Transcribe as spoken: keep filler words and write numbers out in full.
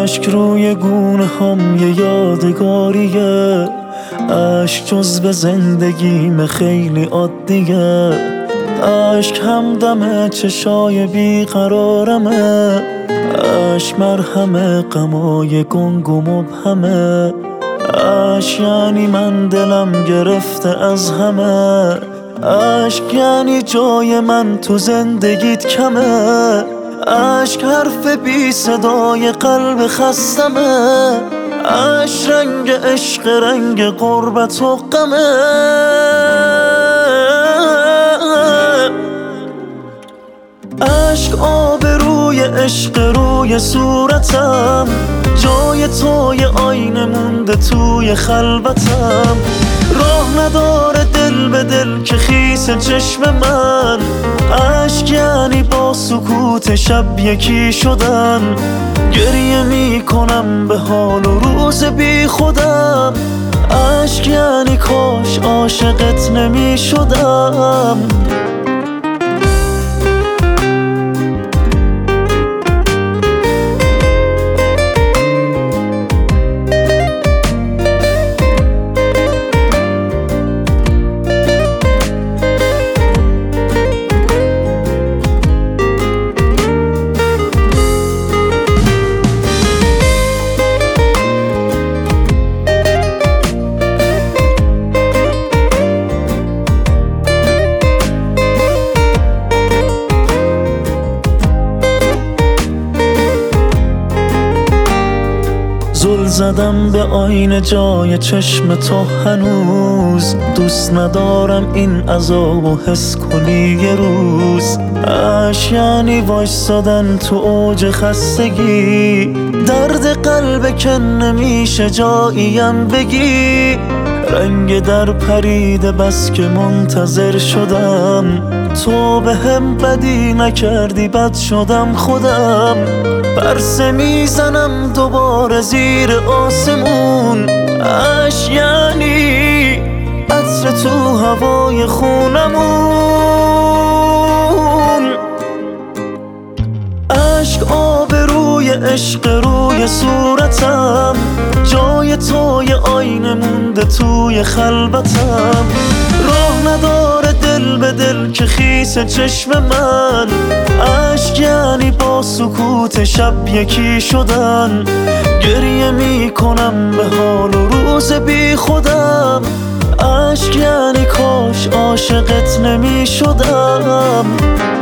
اشک روی گونه هم یه یادگاریه، اشک جزو زندگیم خیلی عادیه، اشک همدم چشای بیقرارمه، اشک مرهم غمای گنگ و مبهمه، اشک یعنی من دلم گرفته از همه، اشک یعنی جای من تو زندگیت کمه، اشک حرف بی صدای قلب خستمه، اشک رنگ عشق رنگ غربت و غمه، اشک آب روی عشق روی صورتم، جای توی آینه مونده توی خلوتم، راه نداره دل به دل که خیس چشم من، اشک یعنی با سکوت شب یکی شدن، گریه میکنم به حال و روز بی خودم، اشک یعنی کاش عاشقت نمی شدم. زل زدم به آینه جای چشم تو هنوز، دوست ندارم این عذاب و حس کنی یه روز، اشک یعنی وایسادن تو اوج خستگی، درد قلب که نمیشه جاییم بگی، رنگ در پریده بس که منتظر شدم، تو به هم بدی نکردی بد شدم خودم، پرسه میزنم دوباره زیر آسمون، اشک یعنی عطر تو هوای خونمون، اشک آب روی عشق روی صورتم، جای توی آینه مونده توی خلوتم، راه نداره دل به دل که خیس چشم من، اشک یعنی با سکوت شب یکی شدن، گریه میکنم به حال و روز بی خودم، اشک یعنی کاش عاشقت نمی شدم.